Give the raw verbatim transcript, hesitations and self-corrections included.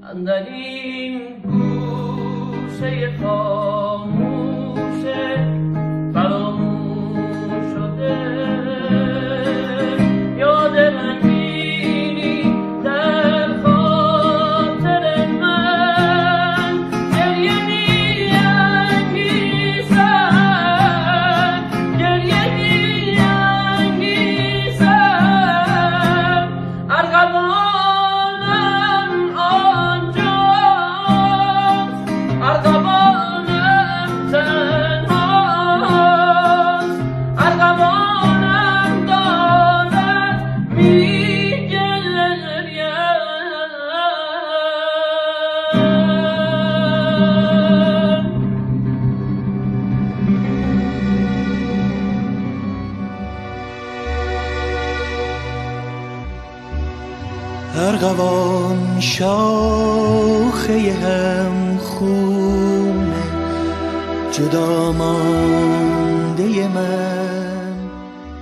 اندرین گوشه خاموشه فراموش شده یاد من بینی در خاطر من گریه می‌انگیزد گریه می‌انگیزد ارغوانم آنجاست ارغوانم تنهاست ارغوانم دارد می‌گریید ارغوان شاخه هم خونه جدا مانده من